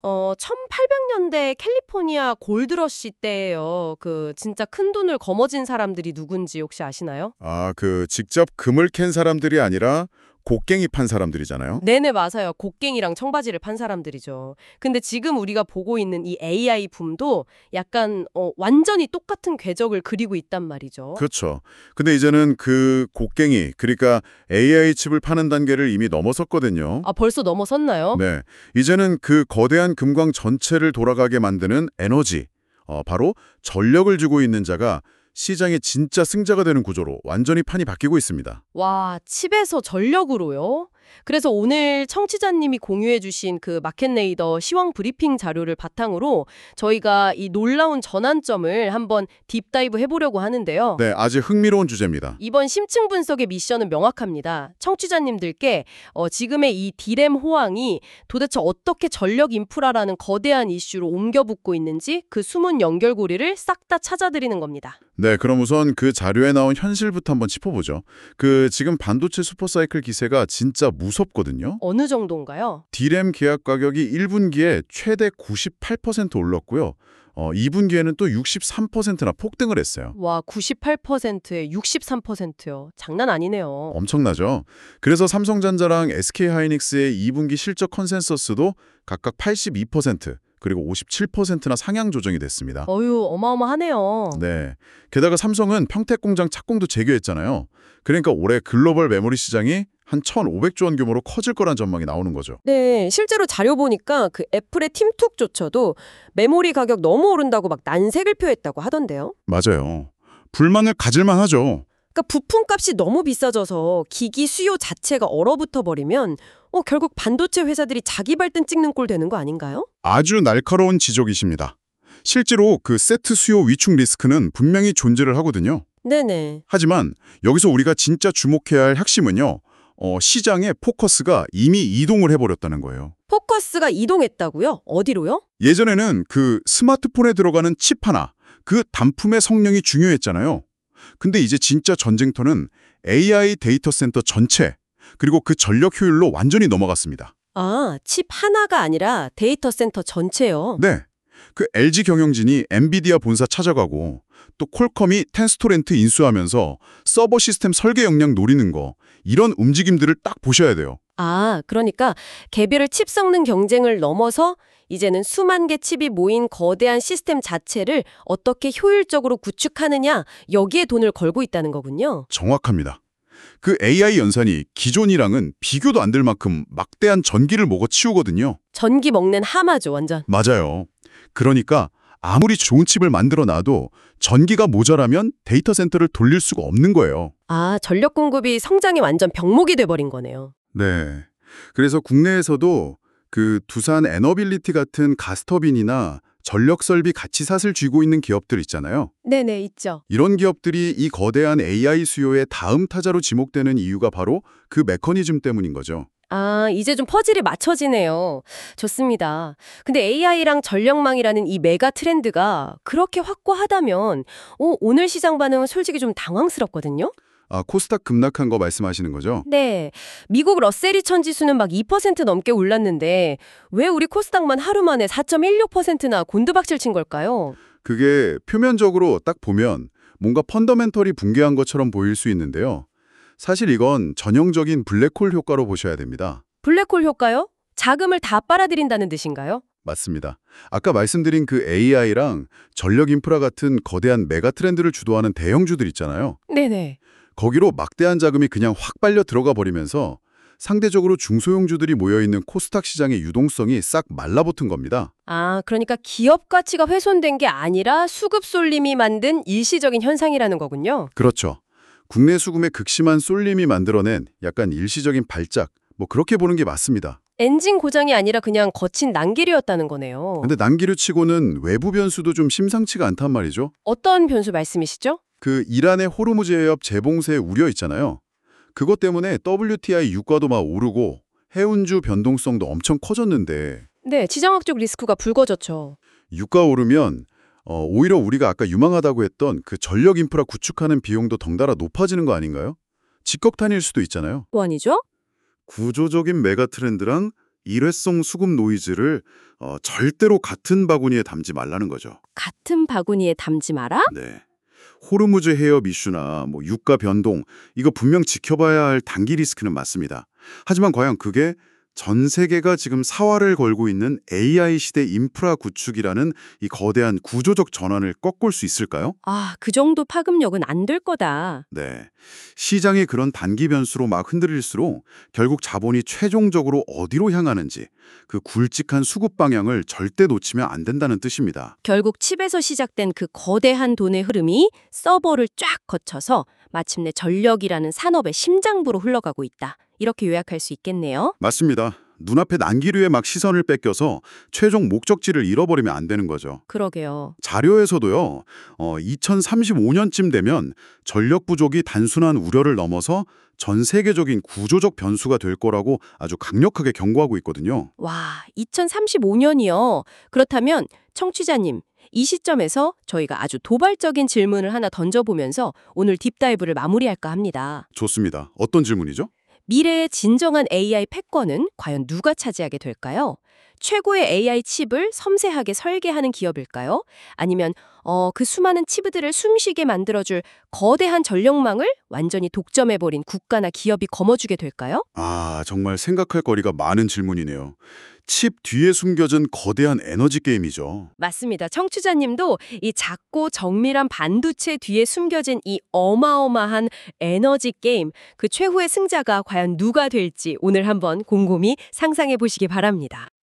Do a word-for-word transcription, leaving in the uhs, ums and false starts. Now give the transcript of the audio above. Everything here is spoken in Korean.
어, 천팔백 년대 캘리포니아 골드러시 때예요. 그 진짜 큰 돈을 거머쥔 사람들이 누군지 혹시 아시나요? 아, 그 직접 금을 캔 사람들이 아니라 곡괭이 판 사람들이잖아요. 네네, 맞아요. 곡괭이랑 청바지를 판 사람들이죠. 근데 지금 우리가 보고 있는 이 에이아이 붐도 약간 어, 완전히 똑같은 궤적을 그리고 있단 말이죠. 그렇죠. 근데 이제는 그 곡괭이, 그러니까 에이아이 칩을 파는 단계를 이미 넘어섰거든요. 아, 벌써 넘어섰나요? 네. 이제는 그 거대한 금광 전체를 돌아가게 만드는 에너지, 어, 바로 전력을 주고 있는 자가 시장의 진짜 승자가 되는 구조로 완전히 판이 바뀌고 있습니다. 와, 칩에서 전력으로요? 그래서 오늘 청취자님이 공유해주신 그 마켓레이더 시황 브리핑 자료를 바탕으로 저희가 이 놀라운 전환점을 한번 딥다이브 해보려고 하는데요. 네, 아주 흥미로운 주제입니다. 이번 심층 분석의 미션은 명확합니다. 청취자님들께 어, 지금의 이 디램 호황이 도대체 어떻게 전력 인프라라는 거대한 이슈로 옮겨붙고 있는지 그 숨은 연결고리를 싹 다 찾아드리는 겁니다. 네, 그럼 우선 그 자료에 나온 현실부터 한번 짚어보죠. 그 지금 반도체 슈퍼사이클 기세가 진짜 무섭거든요. 어느 정도인가요? 디램 계약 가격이 일 분기에 최대 구십팔 퍼센트 올랐고요. 어, 이 분기에는 또 육십삼 퍼센트나 폭등을 했어요. 와, 구십팔 퍼센트에 육십삼 퍼센트요. 장난 아니네요. 엄청나죠? 그래서 삼성전자랑 에스케이하이닉스의 이 분기 실적 컨센서스도 각각 팔십이 퍼센트 그리고 오십칠 퍼센트나 상향 조정이 됐습니다. 어휴, 어마어마하네요. 네. 게다가 삼성은 평택 공장 착공도 재개했잖아요. 그러니까 올해 글로벌 메모리 시장이 한 천오백조 원 규모로 커질 거란 전망이 나오는 거죠. 네, 실제로 자료 보니까 그 애플의 팀툭조차도 메모리 가격 너무 오른다고 막 난색을 표했다고 하던데요. 맞아요. 불만을 가질만 하죠. 그러니까 부품값이 너무 비싸져서 기기 수요 자체가 얼어붙어 버리면 어, 결국 반도체 회사들이 자기 발등 찍는 꼴 되는 거 아닌가요? 아주 날카로운 지적이십니다. 실제로 그 세트 수요 위축 리스크는 분명히 존재를 하거든요. 네네. 하지만 여기서 우리가 진짜 주목해야 할 핵심은요. 어, 시장의 포커스가 이미 이동을 해버렸다는 거예요. 포커스가 이동했다고요? 어디로요? 예전에는 그 스마트폰에 들어가는 칩 하나, 그 단품의 성능이 중요했잖아요. 근데 이제 진짜 전쟁터는 에이아이 데이터 센터 전체, 그리고 그 전력 효율로 완전히 넘어갔습니다. 아, 칩 하나가 아니라 데이터 센터 전체요. 네. 그 엘지 경영진이 엔비디아 본사 찾아가고 또 콜컴이 텐스토렌트 인수하면서 서버 시스템 설계 역량 노리는 거 이런 움직임들을 딱 보셔야 돼요. 아, 그러니까 개별의 칩 성능 경쟁을 넘어서 이제는 수만 개 칩이 모인 거대한 시스템 자체를 어떻게 효율적으로 구축하느냐 여기에 돈을 걸고 있다는 거군요. 정확합니다. 그 에이아이 연산이 기존이랑은 비교도 안 될 만큼 막대한 전기를 먹어치우거든요. 전기 먹는 하마죠, 완전. 맞아요. 그러니까 아무리 좋은 칩을 만들어 놔도 전기가 모자라면 데이터 센터를 돌릴 수가 없는 거예요. 아, 전력 공급이 성장이 완전 병목이 돼버린 거네요. 네. 그래서 국내에서도 그 두산 에너빌리티 같은 가스터빈이나 전력 설비 같이 샀을 쥐고 있는 기업들 있잖아요. 네네, 있죠. 이런 기업들이 이 거대한 에이아이 수요의 다음 타자로 지목되는 이유가 바로 그 메커니즘 때문인 거죠. 아, 이제 좀 퍼즐이 맞춰지네요. 좋습니다. 근데 에이아이랑 전력망이라는 이 메가 트렌드가 그렇게 확고하다면 어, 오늘 시장 반응은 솔직히 좀 당황스럽거든요? 아, 코스닥 급락한 거 말씀하시는 거죠? 네. 미국 러셀 이천 지수는 막 이 퍼센트 넘게 올랐는데 왜 우리 코스닥만 하루 만에 사 점 일육 퍼센트나 곤두박질 친 걸까요? 그게 표면적으로 딱 보면 뭔가 펀더멘털이 붕괴한 것처럼 보일 수 있는데요. 사실 이건 전형적인 블랙홀 효과로 보셔야 됩니다. 블랙홀 효과요? 자금을 다 빨아들인다는 뜻인가요? 맞습니다. 아까 말씀드린 그 에이아이랑 전력 인프라 같은 거대한 메가 트렌드를 주도하는 대형주들 있잖아요. 네네. 거기로 막대한 자금이 그냥 확 빨려 들어가 버리면서 상대적으로 중소형주들이 모여있는 코스닥 시장의 유동성이 싹 말라붙은 겁니다. 아, 그러니까 기업 가치가 훼손된 게 아니라 수급 쏠림이 만든 일시적인 현상이라는 거군요. 그렇죠. 국내 수급의 극심한 쏠림이 만들어낸 약간 일시적인 발작, 뭐 그렇게 보는 게 맞습니다. 엔진 고장이 아니라 그냥 거친 난기류였다는 거네요. 근데 난기류 치고는 외부 변수도 좀 심상치가 않단 말이죠. 어떤 변수 말씀이시죠? 그 이란의 호르무즈 해협 재봉쇄 우려 있잖아요. 그것 때문에 더블유티아이 유가도 막 오르고 해운주 변동성도 엄청 커졌는데 네, 지정학적 리스크가 불거졌죠. 유가 오르면 어, 오히려 우리가 아까 유망하다고 했던 그 전력 인프라 구축하는 비용도 덩달아 높아지는 거 아닌가요? 직격탄일 수도 있잖아요. 뭐 아니죠? 구조적인 메가 트렌드랑 일회성 수급 노이즈를 어, 절대로 같은 바구니에 담지 말라는 거죠. 같은 바구니에 담지 마라? 네. 호르무즈 해협 이슈나 뭐 유가 변동 이거 분명 지켜봐야 할 단기 리스크는 맞습니다. 하지만 과연 그게 전 세계가 지금 사활을 걸고 있는 에이아이 시대 인프라 구축이라는 이 거대한 구조적 전환을 꺾을 수 있을까요? 아, 그 정도 파급력은 안 될 거다. 네. 시장이 그런 단기 변수로 막 흔들릴수록 결국 자본이 최종적으로 어디로 향하는지 그 굵직한 수급 방향을 절대 놓치면 안 된다는 뜻입니다. 결국 칩에서 시작된 그 거대한 돈의 흐름이 서버를 쫙 거쳐서 마침내 전력이라는 산업의 심장부로 흘러가고 있다. 이렇게 요약할 수 있겠네요. 맞습니다. 눈앞에 난기류에 막 시선을 뺏겨서 최종 목적지를 잃어버리면 안 되는 거죠. 그러게요. 자료에서도요, 어, 이천삼십오 년쯤 되면 전력 부족이 단순한 우려를 넘어서 전 세계적인 구조적 변수가 될 거라고 아주 강력하게 경고하고 있거든요. 와, 이천삼십오 년이요. 그렇다면 청취자님, 이 시점에서 저희가 아주 도발적인 질문을 하나 던져보면서 오늘 딥다이브를 마무리할까 합니다. 좋습니다. 어떤 질문이죠? 미래의 진정한 에이아이 패권은 과연 누가 차지하게 될까요? 최고의 에이아이 칩을 섬세하게 설계하는 기업일까요? 아니면 어, 그 수많은 치프들을 숨쉬게 만들어줄 거대한 전력망을 완전히 독점해버린 국가나 기업이 거머쥐게 될까요? 아, 정말 생각할 거리가 많은 질문이네요. 칩 뒤에 숨겨진 거대한 에너지 게임이죠. 맞습니다. 청취자님도 이 작고 정밀한 반도체 뒤에 숨겨진 이 어마어마한 에너지 게임, 그 최후의 승자가 과연 누가 될지 오늘 한번 곰곰이 상상해 보시기 바랍니다.